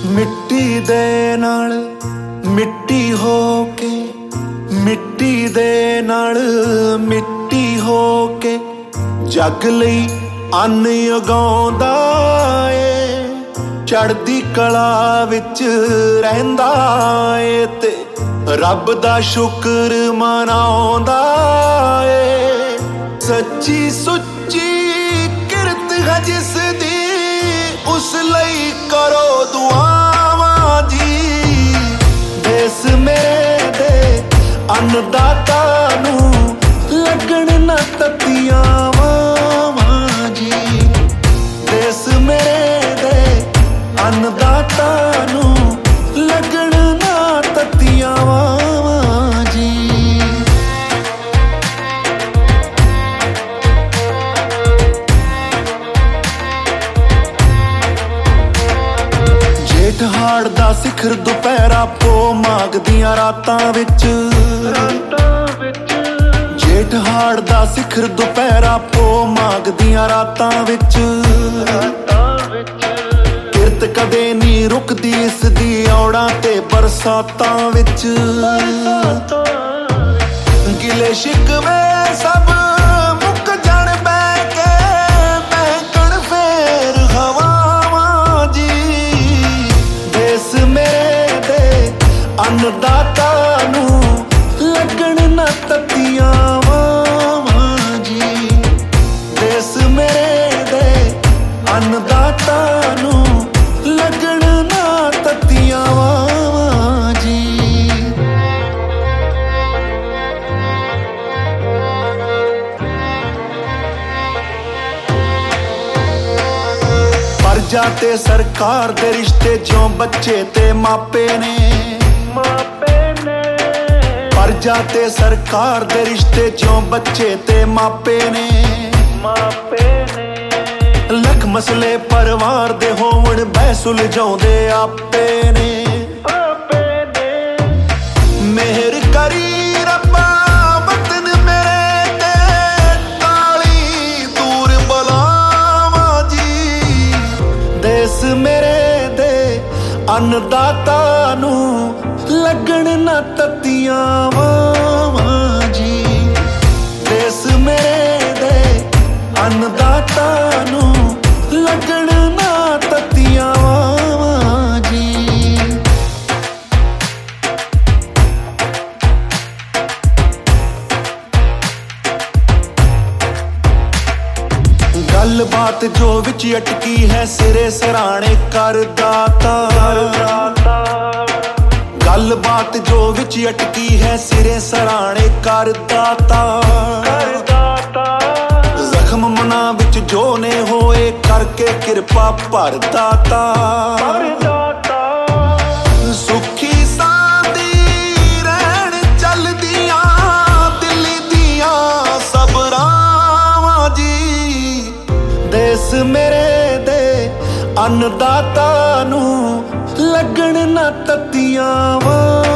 ਮਿੱਟੀ ਦੇ ਨਾਲ ਮਿੱਟੀ ਹੋ ਕੇ, ਮਿੱਟੀ ਦੇ ਨਾਲ ਮਿੱਟੀ ਹੋ ਕੇ ਜੱਗ ਲਈ ਅੰਨ ਉਗਾਉਂਦਾ ਏ। ਚੜ੍ਹਦੀ ਕਲਾ ਵਿੱਚ ਰਹਿੰਦਾ ਏ ਤੇ ਰੱਬ ਦਾ ਸ਼ੁਕਰ ਮਨਾਉਂਦਾ ਏ। ਸੱਚੀ ਸੁੱਚੀ ਕਿਰਤ ਹੈ ਜਿਸ ਦੀ, ਉਸ ਲਈ ਕਰੋ ਦੁਆਵਾਂ ਜੀ। ਦੇਸ ਮੇਰੇ ਦੇ ਅੰਨਦਾਤਾ ਨੂੰ ਲੱਗਣ ਨਾ ਤੱਤੀਆਂ ਵਾਵਾਂ ਜੀ। ਦੇਸ ਮੇਰੇ ਦੇ ਅੰਨਦਾਤਾ ਨੂੰ ਲੱਗਣ ਨਾ ਤੱਤੀਆਂ ਵਾਵਾਂ ਜੀ। ਜੇਠ ਹਾੜ ਦਾ ਸਿਖਰ ਦੁਪਹਿਰਾ ਪੋ ਮਾਘ ਦੀਆਂ ਰਾਤਾਂ ਵਿੱਚ, ਜੇਠ ਹਾੜ ਦਾ ਸਿਖਰ ਦੁਪਹਿਰਾ ਪੋ ਮਾਘ ਦੀਆਂ ਰਾਤਾਂ ਵਿੱਚ। ਕਿਰਤ ਕਦੇ ਨਹੀਂ ਰੁਕਦੀ ਇਸ ਦੀ ਔੜਾਂ ਤੇ ਬਰਸਾਤਾਂ ਵਿੱਚ। ਗਿਲੇ ਸ਼ਿਕਵੇ ਸਭ ਮੁੱਕ ਜਾਣ ਬਹਿ ਕੇ, ਬਹਿਕਣ ਫੇਰ ਹਵਾਵਾਂ ਜੀ। ਦੇਸ ਮੇਰੇ ਦੇ ਅੰਨਦਾਤਾ ਨੂੰ ਲੱਗਣ ਨਾ ਤੱਤੀਆਂ ਵਾਵਾਂ ਜੀ। ਦੇਸ ਮੇਰੇ ਦੇ ਅੰਨਦਾਤਾ ਨੂੰ ਲੱਗਣ ਨਾ ਤੱਤੀਆਂ ਵਾਵਾਂ ਜੀ। ਪਰਜਾ ਤੇ ਸਰਕਾਰ ਦੇ ਰਿਸ਼ਤੇ ਜਿਉਂ ਬੱਚੇ ਤੇ ਮਾਪੇ ਨੇ, ਪਰਜਾ ਤੇ ਸਰਕਾਰ ਦੇ ਰਿਸ਼ਤੇ ਜਿਉਂ ਬੱਚੇ ਤੇ ਮਾਪੇ ਨੇ। ਲੱਖ ਮਸਲੇ ਪਰਿਵਾਰ ਦੇ ਹੋਵਣ ਬਹਿ ਸੁਲਝਾਉਂਦੇ ਆਪੇ ਨੇ। ਮਿਹਰ ਕਰੀ ਰੱਬਾ ਵਤਨ ਮੇਰੇ ਤੇ ਕਾਲੀ ਦੂਰ ਬਲਾਵਾਂ ਜੀ। ਦੇਸ ਮੇਰੇ ਦੇ ਅੰਨਦਾਤਾ ਨੂੰ ਲੱਗਣ ਨਾ ਤੱਤੀਆਂ ਵਾਵਾਂ ਜੀ। ਦੇਸ ਮੇਰੇ ਦੇ ਅੰਨਦਾਤਾ ਨੂੰ ਲੱਗਣ ਨਾ ਤੱਤੀਆਂ ਵਾਵਾਂ ਜੀ। ਗੱਲਬਾਤ ਜੋ ਵਿੱਚ ਅਟਕੀ ਹੈ ਸਿਰੇ ਸਰਾਣੇ ਕਰਦਾਤਾ। ਗੱਲਬਾਤ ਜੋ ਵਿੱਚ ਅਟਕੀ ਹੈ ਸਿਰੇ ਸਰਾਣੇ ਕਰਦਾਤਾ। ਜ਼ਖਮ ਮਨਾਂ ਵਿੱਚ ਜੋ ਨੇ ਹੋਏ ਕਰਕੇ ਕਿਰਪਾ ਭਰਦਾਤਾ। ਸੁਖੀ ਸਾਂਦੀ ਰਹਿਣ ਚੱਲਦੀਆਂ ਦਿੱਲੀ ਦੀਆਂ ਸਭ ਰਾਵਾਂ ਜੀ। ਦੇਸ ਮੇਰੇ ਦੇ ਅੰਨਦਾਤਾ ਨੂੰ ਲੱਗਣ ਨਾ ਤੱਤੀਆਂ ਵਾਂ।